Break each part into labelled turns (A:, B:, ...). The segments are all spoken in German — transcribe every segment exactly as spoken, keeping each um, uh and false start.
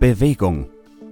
A: Bewegung.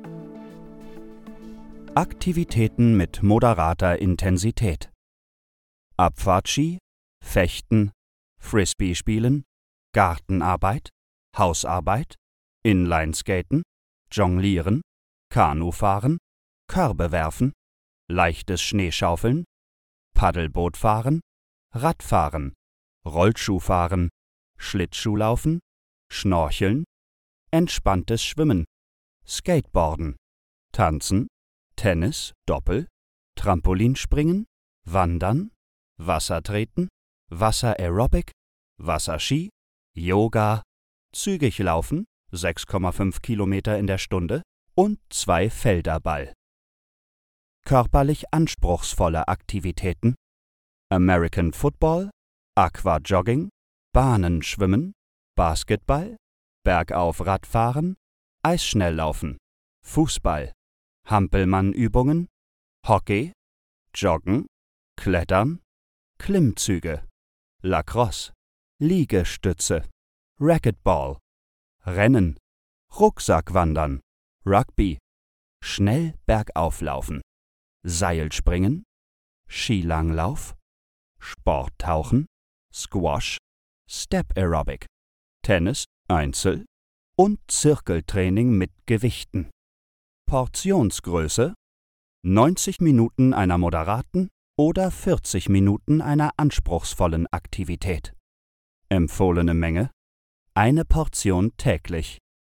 A: Aktivitäten mit moderater Intensität. Abfahrtski, Fechten, Frisbee spielen, Gartenarbeit, Hausarbeit, Inlineskaten, Jonglieren, Kanufahren, Körbe werfen, leichtes Schneeschaufeln, Paddelbootfahren, Radfahren, Rollschuhfahren, Schlittschuhlaufen, Schnorcheln, entspanntes Schwimmen, Skateboarden, Tanzen, Tennis, Doppel, Trampolinspringen, Wandern, Wassertreten, Wasseraerobic, Wasserski, Yoga, zügig laufen, sechs Komma fünf Kilometer in der Stunde und zwei Felderball. Körperlich anspruchsvolle Aktivitäten: American Football, Aquajogging, Bahnenschwimmen, Basketball, Bergauf Radfahren, Eisschnelllaufen, Fußball, Hampelmannübungen, Hockey, Joggen, Klettern, Klimmzüge, Lacrosse, Liegestütze, Racquetball, Rennen, Rucksackwandern, Rugby, schnell bergauflaufen, Seilspringen, Skilanglauf, Sporttauchen, Squash, Step Aerobic, Tennis, Einzel- und Zirkeltraining mit Gewichten. Portionsgröße: neunzig Minuten einer moderaten oder vierzig Minuten einer anspruchsvollen Aktivität. Empfohlene Menge: eine Portion täglich.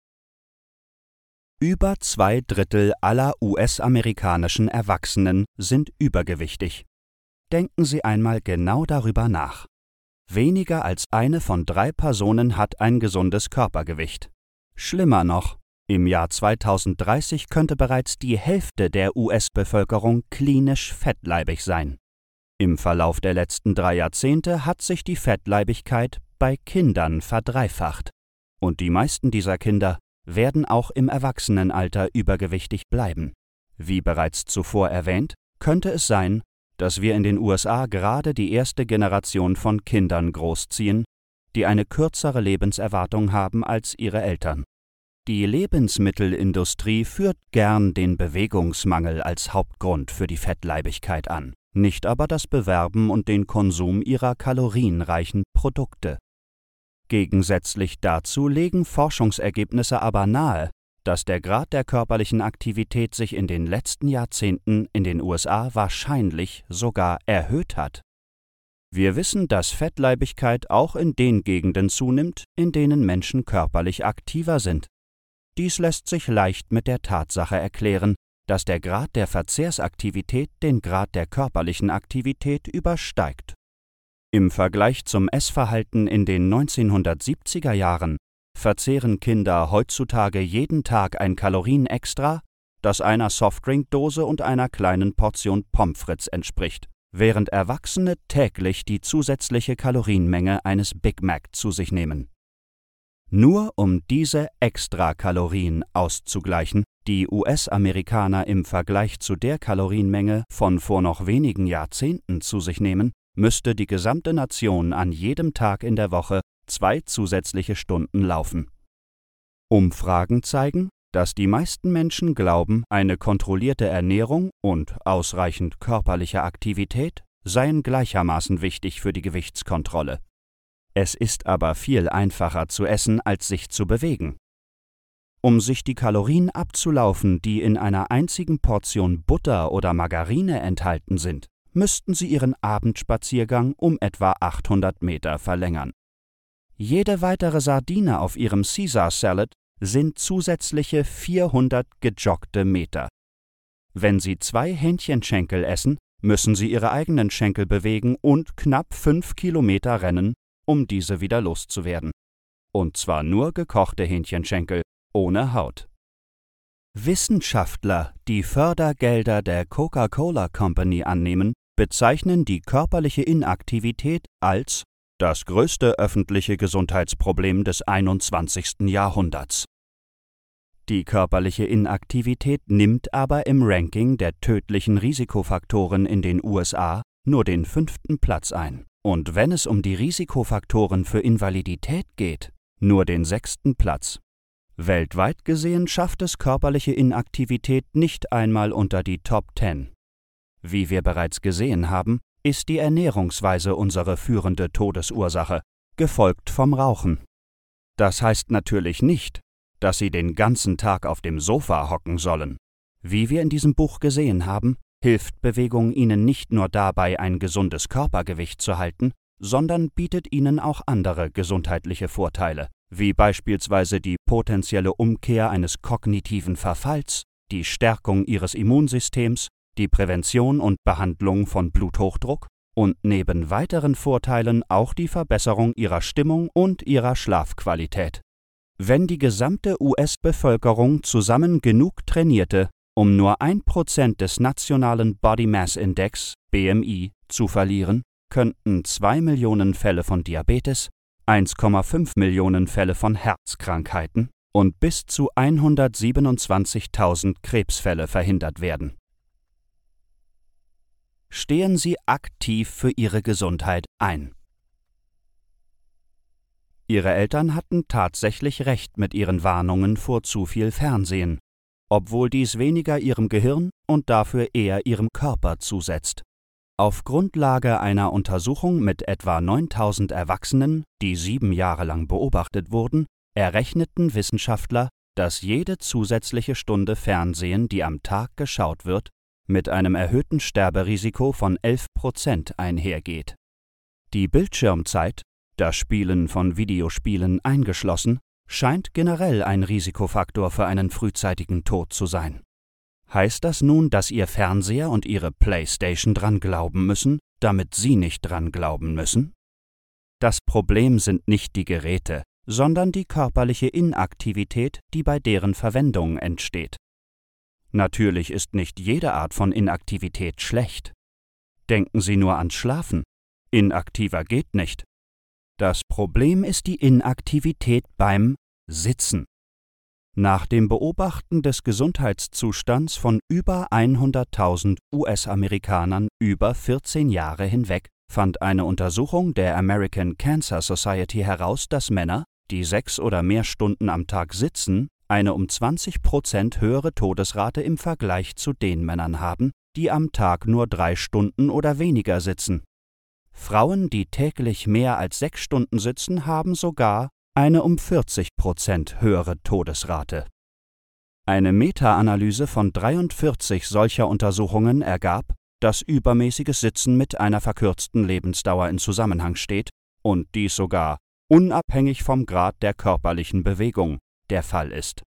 A: Über zwei Drittel aller U S-amerikanischen Erwachsenen sind übergewichtig. Denken Sie einmal genau darüber nach. Weniger als eine von drei Personen hat ein gesundes Körpergewicht. Schlimmer noch, im Jahr zweitausenddreißig könnte bereits die Hälfte der U S-Bevölkerung klinisch fettleibig sein. Im Verlauf der letzten drei Jahrzehnte hat sich die Fettleibigkeit bei Kindern verdreifacht. Und die meisten dieser Kinder werden auch im Erwachsenenalter übergewichtig bleiben. Wie bereits zuvor erwähnt, könnte es sein, dass wir in den U S A gerade die erste Generation von Kindern großziehen, die eine kürzere Lebenserwartung haben als ihre Eltern. Die Lebensmittelindustrie führt gern den Bewegungsmangel als Hauptgrund für die Fettleibigkeit an, nicht aber das Bewerben und den Konsum ihrer kalorienreichen Produkte. Gegensätzlich dazu legen Forschungsergebnisse aber nahe, dass der Grad der körperlichen Aktivität sich in den letzten Jahrzehnten in den U S A wahrscheinlich sogar erhöht hat. Wir wissen, dass Fettleibigkeit auch in den Gegenden zunimmt, in denen Menschen körperlich aktiver sind. Dies lässt sich leicht mit der Tatsache erklären, dass der Grad der Verzehrsaktivität den Grad der körperlichen Aktivität übersteigt. Im Vergleich zum Essverhalten in den neunzehnhundertsiebziger Jahren verzehren Kinder heutzutage jeden Tag ein Kalorienextra, das einer Softdrinkdose und einer kleinen Portion Pommes frites entspricht, während Erwachsene täglich die zusätzliche Kalorienmenge eines Big Mac zu sich nehmen. Nur um diese Extrakalorien auszugleichen, die U S-Amerikaner im Vergleich zu der Kalorienmenge von vor noch wenigen Jahrzehnten zu sich nehmen, müsste die gesamte Nation an jedem Tag in der Woche zwei zusätzliche Stunden laufen. Umfragen zeigen, dass die meisten Menschen glauben, eine kontrollierte Ernährung und ausreichend körperliche Aktivität seien gleichermaßen wichtig für die Gewichtskontrolle. Es ist aber viel einfacher zu essen, als sich zu bewegen. Um sich die Kalorien abzulaufen, die in einer einzigen Portion Butter oder Margarine enthalten sind, müssten Sie Ihren Abendspaziergang um etwa achthundert Meter verlängern. Jede weitere Sardine auf Ihrem Caesar Salad sind zusätzliche vierhundert gejoggte Meter. Wenn Sie zwei Hähnchenschenkel essen, müssen Sie Ihre eigenen Schenkel bewegen und knapp fünf Kilometer rennen, um diese wieder loszuwerden. Und zwar nur gekochte Hähnchenschenkel, ohne Haut. Wissenschaftler, die Fördergelder der Coca-Cola Company annehmen, bezeichnen die körperliche Inaktivität als das größte öffentliche Gesundheitsproblem des einundzwanzigsten Jahrhunderts. Die körperliche Inaktivität nimmt aber im Ranking der tödlichen Risikofaktoren in den U S A nur den fünften Platz ein. Und wenn es um die Risikofaktoren für Invalidität geht, nur den sechsten Platz. Weltweit gesehen schafft es körperliche Inaktivität nicht einmal unter die Top Ten. Wie wir bereits gesehen haben, ist die Ernährungsweise unsere führende Todesursache, gefolgt vom Rauchen. Das heißt natürlich nicht, dass Sie den ganzen Tag auf dem Sofa hocken sollen. Wie wir in diesem Buch gesehen haben, hilft Bewegung Ihnen nicht nur dabei, ein gesundes Körpergewicht zu halten, sondern bietet Ihnen auch andere gesundheitliche Vorteile, wie beispielsweise die potenzielle Umkehr eines kognitiven Verfalls, die Stärkung Ihres Immunsystems, die Prävention und Behandlung von Bluthochdruck und neben weiteren Vorteilen auch die Verbesserung Ihrer Stimmung und Ihrer Schlafqualität. Wenn die gesamte U S-Bevölkerung zusammen genug trainierte, um nur ein Prozent des nationalen Body Mass Index B M I zu verlieren, könnten zwei Millionen Fälle von Diabetes, eins Komma fünf Millionen Fälle von Herzkrankheiten und bis zu hundertsiebenundzwanzigtausend Krebsfälle verhindert werden. Stehen Sie aktiv für Ihre Gesundheit ein. Ihre Eltern hatten tatsächlich recht mit ihren Warnungen vor zu viel Fernsehen, obwohl dies weniger ihrem Gehirn und dafür eher ihrem Körper zusetzt. Auf Grundlage einer Untersuchung mit etwa neuntausend Erwachsenen, die sieben Jahre lang beobachtet wurden, errechneten Wissenschaftler, dass jede zusätzliche Stunde Fernsehen, die am Tag geschaut wird, mit einem erhöhten Sterberisiko von elf Prozent einhergeht. Die Bildschirmzeit, das Spielen von Videospielen eingeschlossen, scheint generell ein Risikofaktor für einen frühzeitigen Tod zu sein. Heißt das nun, dass Ihr Fernseher und Ihre Playstation dran glauben müssen, damit Sie nicht dran glauben müssen? Das Problem sind nicht die Geräte, sondern die körperliche Inaktivität, die bei deren Verwendung entsteht. Natürlich ist nicht jede Art von Inaktivität schlecht. Denken Sie nur ans Schlafen. Inaktiver geht nicht. Das Problem ist die Inaktivität beim Sitzen. Nach dem Beobachten des Gesundheitszustands von über hunderttausend U S-Amerikanern über vierzehn Jahre hinweg fand eine Untersuchung der American Cancer Society heraus, dass Männer, die sechs oder mehr Stunden am Tag sitzen, eine um zwanzig Prozent höhere Todesrate im Vergleich zu den Männern haben, die am Tag nur drei Stunden oder weniger sitzen. Frauen, die täglich mehr als sechs Stunden sitzen, haben sogar eine um vierzig Prozent höhere Todesrate. Eine Meta-Analyse von dreiundvierzig solcher Untersuchungen ergab, dass übermäßiges Sitzen mit einer verkürzten Lebensdauer in Zusammenhang steht und dies sogar unabhängig vom Grad der körperlichen Bewegung der Fall ist.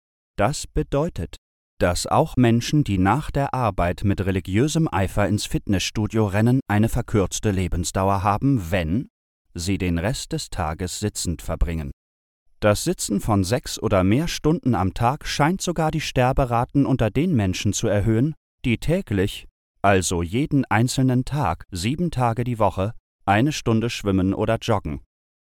A: Das bedeutet, dass auch Menschen, die nach der Arbeit mit religiösem Eifer ins Fitnessstudio rennen, eine verkürzte Lebensdauer haben, wenn sie den Rest des Tages sitzend verbringen. Das Sitzen von sechs oder mehr Stunden am Tag scheint sogar die Sterberaten unter den Menschen zu erhöhen, die täglich, also jeden einzelnen Tag, sieben Tage die Woche, eine Stunde schwimmen oder joggen.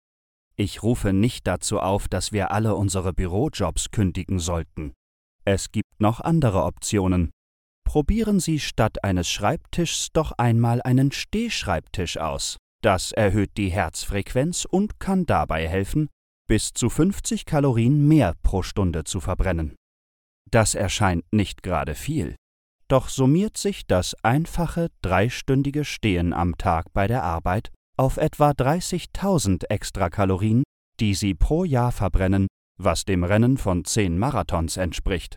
A: Ich rufe nicht dazu auf, dass wir alle unsere Bürojobs kündigen sollten. Es gibt noch andere Optionen. Probieren Sie statt eines Schreibtischs doch einmal einen Stehschreibtisch aus. Das erhöht die Herzfrequenz und kann dabei helfen, bis zu fünfzig Kalorien mehr pro Stunde zu verbrennen. Das erscheint nicht gerade viel, doch summiert sich das einfache dreistündige Stehen am Tag bei der Arbeit auf etwa dreißigtausend Extrakalorien, die Sie pro Jahr verbrennen, was dem Rennen von zehn Marathons entspricht.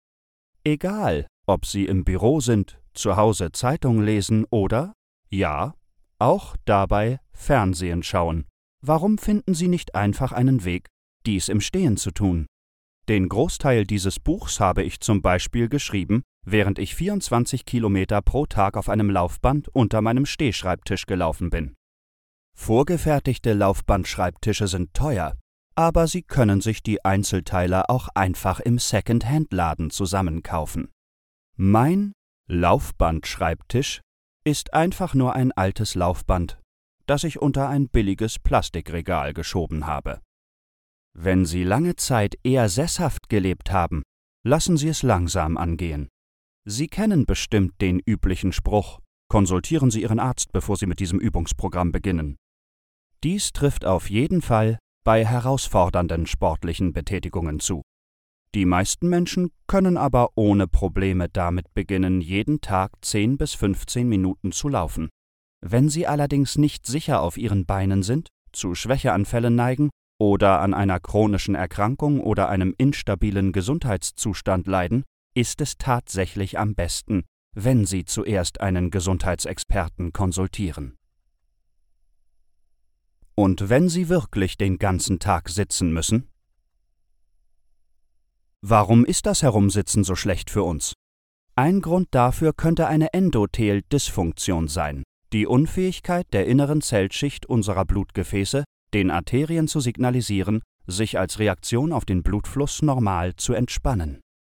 A: Egal, ob Sie im Büro sind, zu Hause Zeitung lesen oder, ja, auch dabei Fernsehen schauen. Warum finden Sie nicht einfach einen Weg, dies im Stehen zu tun? Den Großteil dieses Buchs habe ich zum Beispiel geschrieben, während ich vierundzwanzig Kilometer pro Tag auf einem Laufband unter meinem Stehschreibtisch gelaufen bin. Vorgefertigte Laufbandschreibtische sind teuer, aber Sie können sich die Einzelteile auch einfach im Second-Hand-Laden zusammenkaufen. Mein Laufbandschreibtisch ist einfach nur ein altes Laufband, das ich unter ein billiges Plastikregal geschoben habe. Wenn Sie lange Zeit eher sesshaft gelebt haben, lassen Sie es langsam angehen. Sie kennen bestimmt den üblichen Spruch: Konsultieren Sie Ihren Arzt, bevor Sie mit diesem Übungsprogramm beginnen. Dies trifft auf jeden Fall bei herausfordernden sportlichen Betätigungen zu. Die meisten Menschen können aber ohne Probleme damit beginnen, jeden Tag zehn bis fünfzehn Minuten zu laufen. Wenn Sie allerdings nicht sicher auf Ihren Beinen sind, zu Schwächeanfällen neigen oder an einer chronischen Erkrankung oder einem instabilen Gesundheitszustand leiden, ist es tatsächlich am besten, wenn Sie zuerst einen Gesundheitsexperten konsultieren. Und wenn Sie wirklich den ganzen Tag sitzen müssen? Warum ist das Herumsitzen so schlecht für uns? Ein Grund dafür könnte eine Endothel-Dysfunktion sein, die Unfähigkeit der inneren Zellschicht unserer Blutgefäße, den Arterien zu signalisieren, sich als Reaktion auf den Blutfluss normal zu entspannen.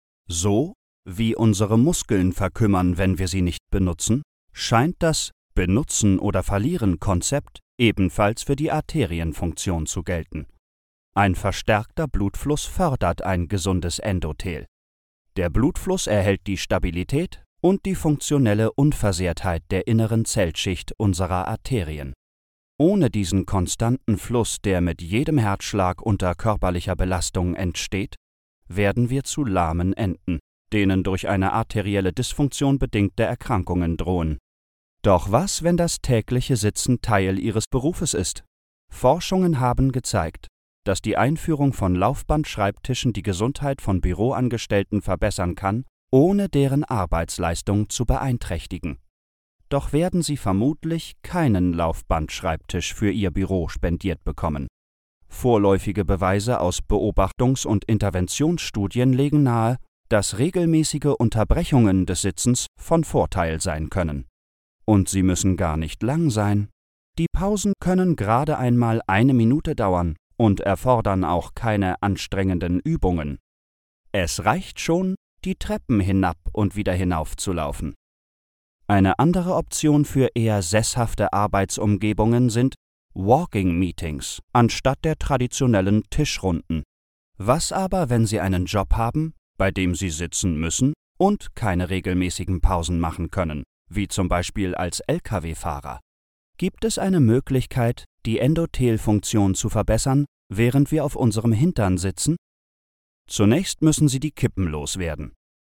A: So wie unsere Muskeln verkümmern, wenn wir sie nicht benutzen, scheint das Benutzen- oder Verlieren-Konzept ebenfalls für die Arterienfunktion zu gelten. Ein verstärkter Blutfluss fördert ein gesundes Endothel. Der Blutfluss erhält die Stabilität und die funktionelle Unversehrtheit der inneren Zellschicht unserer Arterien. Ohne diesen konstanten Fluss, der mit jedem Herzschlag unter körperlicher Belastung entsteht, werden wir zu lahmen Enden, denen durch eine arterielle Dysfunktion bedingte Erkrankungen drohen. Doch was, wenn das tägliche Sitzen Teil Ihres Berufes ist? Forschungen haben gezeigt, dass die Einführung von Laufbandschreibtischen die Gesundheit von Büroangestellten verbessern kann, ohne deren Arbeitsleistung zu beeinträchtigen. Doch werden Sie vermutlich keinen Laufbandschreibtisch für Ihr Büro spendiert bekommen. Vorläufige Beweise aus Beobachtungs- und Interventionsstudien legen nahe, dass regelmäßige Unterbrechungen des Sitzens von Vorteil sein können. Und sie müssen gar nicht lang sein. Die Pausen können gerade einmal eine Minute dauern und erfordern auch keine anstrengenden Übungen. Es reicht schon, die Treppen hinab und wieder hinauf zu laufen. Eine andere Option für eher sesshafte Arbeitsumgebungen sind Walking Meetings anstatt der traditionellen Tischrunden. Was aber, wenn Sie einen Job haben, bei dem Sie sitzen müssen und keine regelmäßigen Pausen machen können, wie zum Beispiel als L K W-Fahrer? Gibt es eine Möglichkeit, die Endothelfunktion zu verbessern, während wir auf unserem Hintern sitzen? Zunächst müssen Sie die Kippen loswerden.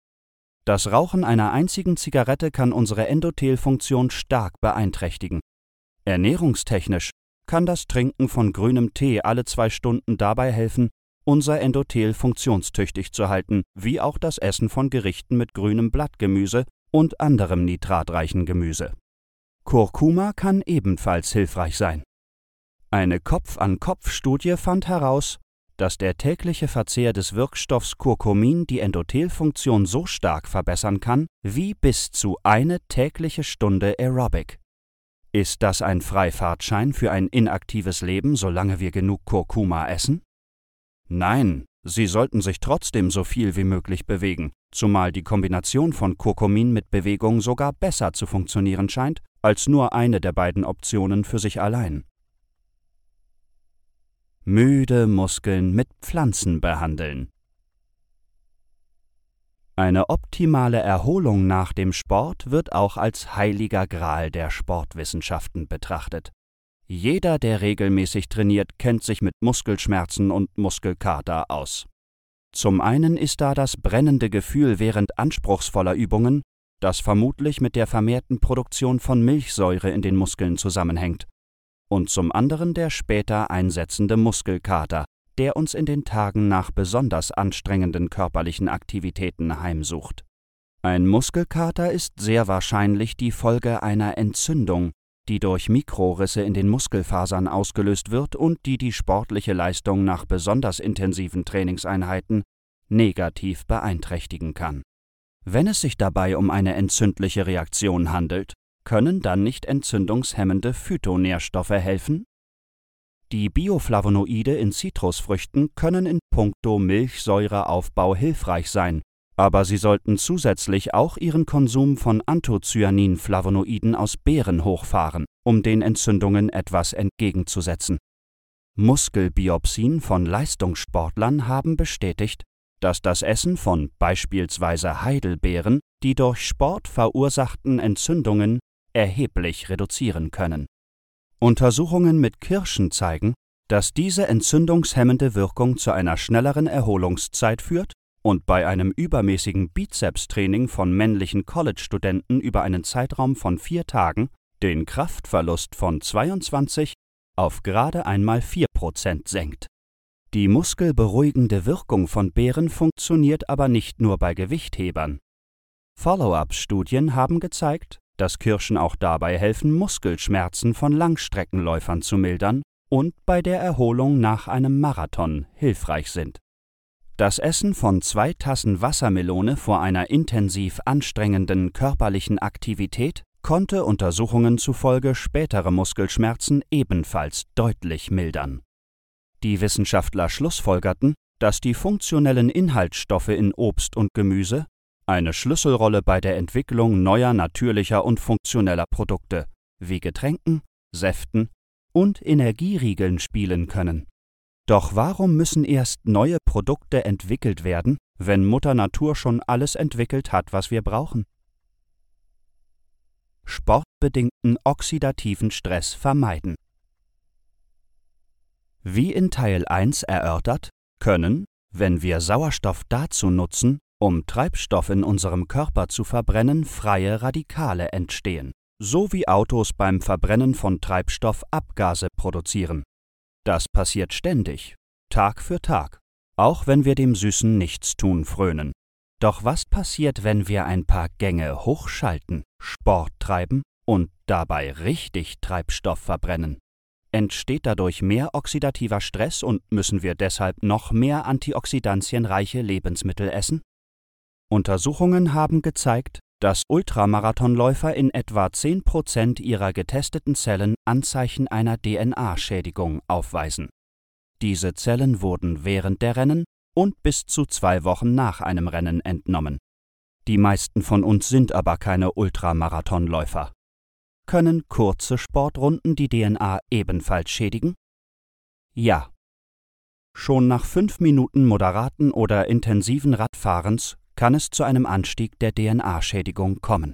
A: Das Rauchen einer einzigen Zigarette kann unsere Endothelfunktion stark beeinträchtigen. Ernährungstechnisch kann das Trinken von grünem Tee alle zwei Stunden dabei helfen, unser Endothel funktionstüchtig zu halten, wie auch das Essen von Gerichten mit grünem Blattgemüse und anderem nitratreichen Gemüse. Kurkuma kann ebenfalls hilfreich sein. Eine Kopf-an-Kopf-Studie fand heraus, dass der tägliche Verzehr des Wirkstoffs Curcumin die Endothelfunktion so stark verbessern kann, wie bis zu eine tägliche Stunde Aerobic. Ist das ein Freifahrtschein für ein inaktives Leben, solange wir genug Kurkuma essen? Nein, Sie sollten sich trotzdem so viel wie möglich bewegen, zumal die Kombination von Curcumin mit Bewegung sogar besser zu funktionieren scheint, als nur eine der beiden Optionen für sich allein. Müde Muskeln mit Pflanzen behandeln. Eine optimale Erholung nach dem Sport wird auch als heiliger Gral der Sportwissenschaften betrachtet. Jeder, der regelmäßig trainiert, kennt sich mit Muskelschmerzen und Muskelkater aus. Zum einen ist da das brennende Gefühl während anspruchsvoller Übungen, das vermutlich mit der vermehrten Produktion von Milchsäure in den Muskeln zusammenhängt. Und zum anderen der später einsetzende Muskelkater, der uns in den Tagen nach besonders anstrengenden körperlichen Aktivitäten heimsucht. Ein Muskelkater ist sehr wahrscheinlich die Folge einer Entzündung, die durch Mikrorisse in den Muskelfasern ausgelöst wird und die die sportliche Leistung nach besonders intensiven Trainingseinheiten negativ beeinträchtigen kann. Wenn es sich dabei um eine entzündliche Reaktion handelt, können dann nicht entzündungshemmende Phytonährstoffe helfen? Die Bioflavonoide in Zitrusfrüchten können in puncto Milchsäureaufbau hilfreich sein, aber Sie sollten zusätzlich auch Ihren Konsum von Anthocyanin-Flavonoiden aus Beeren hochfahren, um den Entzündungen etwas entgegenzusetzen. Muskelbiopsien von Leistungssportlern haben bestätigt, dass das Essen von beispielsweise Heidelbeeren die durch Sport verursachten Entzündungen erheblich reduzieren können. Untersuchungen mit Kirschen zeigen, dass diese entzündungshemmende Wirkung zu einer schnelleren Erholungszeit führt und bei einem übermäßigen Bizepstraining von männlichen College-Studenten über einen Zeitraum von vier Tagen den Kraftverlust von zweiundzwanzig auf gerade einmal vier Prozent senkt. Die muskelberuhigende Wirkung von Beeren funktioniert aber nicht nur bei Gewichthebern. Follow-up-Studien haben gezeigt, dass Kirschen auch dabei helfen, Muskelschmerzen von Langstreckenläufern zu mildern und bei der Erholung nach einem Marathon hilfreich sind. Das Essen von zwei Tassen Wassermelone vor einer intensiv anstrengenden körperlichen Aktivität konnte Untersuchungen zufolge spätere Muskelschmerzen ebenfalls deutlich mildern. Die Wissenschaftler schlussfolgerten, dass die funktionellen Inhaltsstoffe in Obst und Gemüse eine Schlüsselrolle bei der Entwicklung neuer natürlicher und funktioneller Produkte wie Getränken, Säften und Energieriegeln spielen können. Doch warum müssen erst neue Produkte entwickelt werden, wenn Mutter Natur schon alles entwickelt hat, was wir brauchen? Sportbedingten oxidativen Stress vermeiden. Wie in Teil eins erörtert, können, wenn wir Sauerstoff dazu nutzen, um Treibstoff in unserem Körper zu verbrennen, freie Radikale entstehen, so wie Autos beim Verbrennen von Treibstoff Abgase produzieren. Das passiert ständig, Tag für Tag, auch wenn wir dem süßen Nichtstun frönen. Doch was passiert, wenn wir ein paar Gänge hochschalten, Sport treiben und dabei richtig Treibstoff verbrennen? Entsteht dadurch mehr oxidativer Stress und müssen wir deshalb noch mehr antioxidantienreiche Lebensmittel essen? Untersuchungen haben gezeigt, dass Ultramarathonläufer in etwa zehn Prozent ihrer getesteten Zellen Anzeichen einer D N A-Schädigung aufweisen. Diese Zellen wurden während der Rennen und bis zu zwei Wochen nach einem Rennen entnommen. Die meisten von uns sind aber keine Ultramarathonläufer. Können kurze Sportrunden die D N A ebenfalls schädigen? Ja. Schon nach fünf Minuten moderaten oder intensiven Radfahrens kann es zu einem Anstieg der D N A-Schädigung kommen.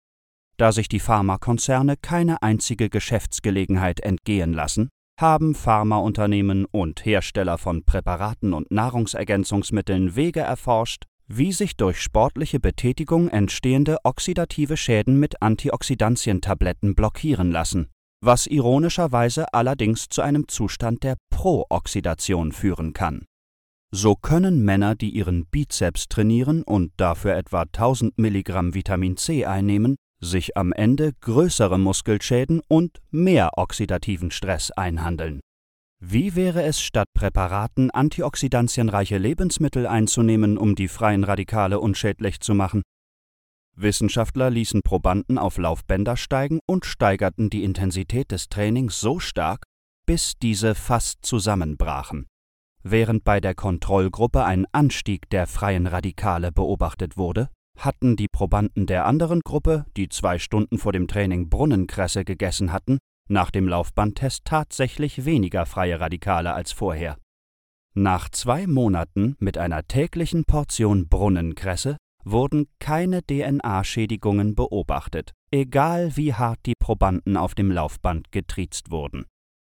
A: Da sich die Pharmakonzerne keine einzige Geschäftsgelegenheit entgehen lassen, haben Pharmaunternehmen und Hersteller von Präparaten und Nahrungsergänzungsmitteln Wege erforscht, wie sich durch sportliche Betätigung entstehende oxidative Schäden mit Antioxidantientabletten blockieren lassen, was ironischerweise allerdings zu einem Zustand der Prooxidation führen kann. So können Männer, die ihren Bizeps trainieren und dafür etwa tausend Milligramm Vitamin C einnehmen, sich am Ende größere Muskelschäden und mehr oxidativen Stress einhandeln. Wie wäre es, statt Präparaten antioxidantienreiche Lebensmittel einzunehmen, um die freien Radikale unschädlich zu machen? Wissenschaftler ließen Probanden auf Laufbänder steigen und steigerten die Intensität des Trainings so stark, bis diese fast zusammenbrachen. Während bei der Kontrollgruppe ein Anstieg der freien Radikale beobachtet wurde, hatten die Probanden der anderen Gruppe, die zwei Stunden vor dem Training Brunnenkresse gegessen hatten, nach dem Laufbandtest tatsächlich weniger freie Radikale als vorher. Nach zwei Monaten mit einer täglichen Portion Brunnenkresse wurden keine D N A-Schädigungen beobachtet, egal wie hart die Probanden auf dem Laufband getriezt wurden.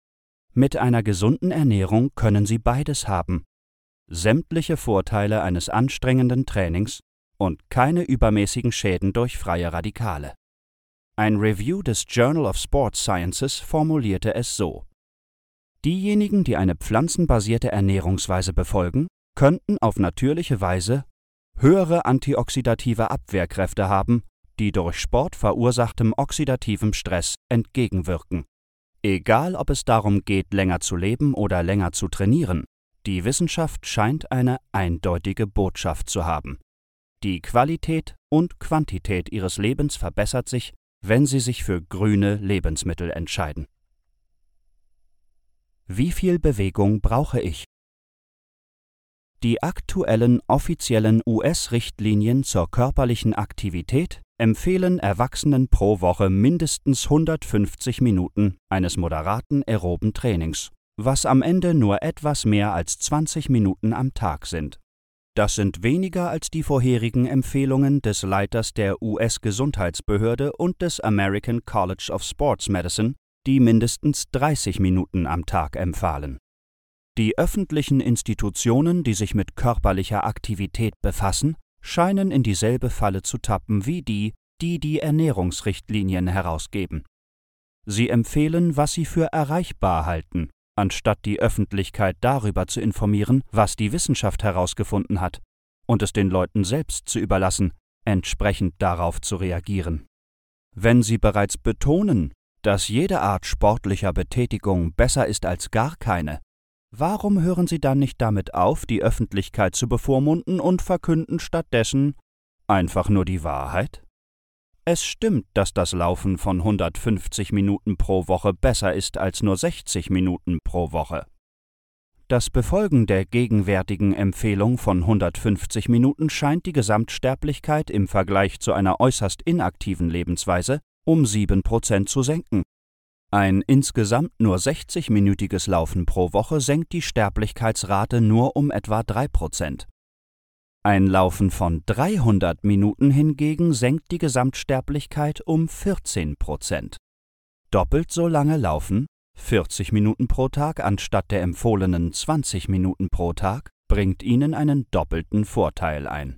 A: Mit einer gesunden Ernährung können sie beides haben: sämtliche Vorteile eines anstrengenden Trainings und keine übermäßigen Schäden durch freie Radikale. Ein Review des Journal of Sports Sciences formulierte es so: Diejenigen, die eine pflanzenbasierte Ernährungsweise befolgen, könnten auf natürliche Weise höhere antioxidative Abwehrkräfte haben, die durch Sport verursachtem oxidativem Stress entgegenwirken. Egal, ob es darum geht, länger zu leben oder länger zu trainieren, die Wissenschaft scheint eine eindeutige Botschaft zu haben. Die Qualität und Quantität ihres Lebens verbessert sich, wenn sie sich für grüne Lebensmittel entscheiden. Wie viel Bewegung brauche ich? Die aktuellen offiziellen U S-Richtlinien zur körperlichen Aktivität empfehlen Erwachsenen pro Woche mindestens hundertfünfzig Minuten eines moderaten aeroben Trainings, was am Ende nur etwas mehr als zwanzig Minuten am Tag sind. Das sind weniger als die vorherigen Empfehlungen des Leiters der U S-Gesundheitsbehörde und des American College of Sports Medicine, die mindestens dreißig Minuten am Tag empfahlen. Die öffentlichen Institutionen, die sich mit körperlicher Aktivität befassen, scheinen in dieselbe Falle zu tappen wie die, die die Ernährungsrichtlinien herausgeben. Sie empfehlen, was sie für erreichbar halten, anstatt die Öffentlichkeit darüber zu informieren, was die Wissenschaft herausgefunden hat, und es den Leuten selbst zu überlassen, entsprechend darauf zu reagieren. Wenn sie bereits betonen, dass jede Art sportlicher Betätigung besser ist als gar keine, warum hören sie dann nicht damit auf, die Öffentlichkeit zu bevormunden und verkünden stattdessen einfach nur die Wahrheit? Es stimmt, dass das Laufen von hundertfünfzig Minuten pro Woche besser ist als nur sechzig Minuten pro Woche. Das Befolgen der gegenwärtigen Empfehlung von hundertfünfzig Minuten scheint die Gesamtsterblichkeit im Vergleich zu einer äußerst inaktiven Lebensweise um sieben Prozent zu senken. Ein insgesamt nur sechzig-minütiges Laufen pro Woche senkt die Sterblichkeitsrate nur um etwa drei Prozent. Ein Laufen von dreihundert Minuten hingegen senkt die Gesamtsterblichkeit um vierzehn Prozent. Doppelt so lange laufen, vierzig Minuten pro Tag anstatt der empfohlenen zwanzig Minuten pro Tag, bringt Ihnen einen doppelten Vorteil ein.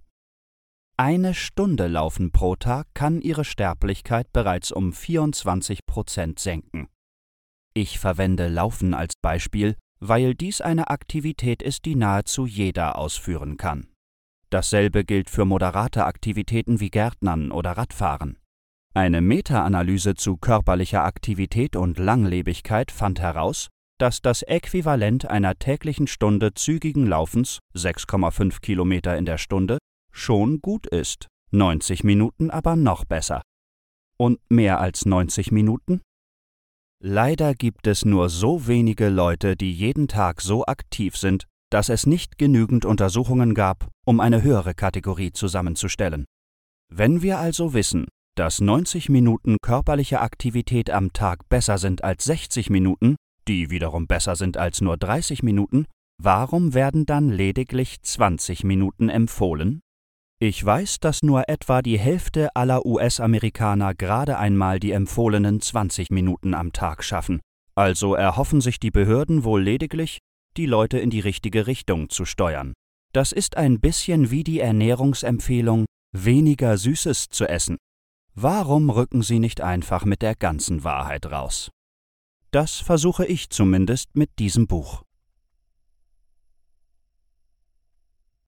A: Eine Stunde Laufen pro Tag kann Ihre Sterblichkeit bereits um vierundzwanzig Prozent senken. Ich verwende Laufen als Beispiel, weil dies eine Aktivität ist, die nahezu jeder ausführen kann. Dasselbe gilt für moderate Aktivitäten wie Gärtnern oder Radfahren. Eine Meta-Analyse zu körperlicher Aktivität und Langlebigkeit fand heraus, dass das Äquivalent einer täglichen Stunde zügigen Laufens, sechs Komma fünf Kilometer in der Stunde, schon gut ist, neunzig Minuten aber noch besser. Und mehr als neunzig Minuten? Leider gibt es nur so wenige Leute, die jeden Tag so aktiv sind, dass es nicht genügend Untersuchungen gab, um eine höhere Kategorie zusammenzustellen. Wenn wir also wissen, dass neunzig Minuten körperliche Aktivität am Tag besser sind als sechzig Minuten, die wiederum besser sind als nur dreißig Minuten, warum werden dann lediglich zwanzig Minuten empfohlen? Ich weiß, dass nur etwa die Hälfte aller U S-Amerikaner gerade einmal die empfohlenen zwanzig Minuten am Tag schaffen, also erhoffen sich die Behörden wohl lediglich, die Leute in die richtige Richtung zu steuern. Das ist ein bisschen wie die Ernährungsempfehlung, weniger Süßes zu essen. Warum rücken Sie nicht einfach mit der ganzen Wahrheit raus? Das versuche ich zumindest mit diesem Buch.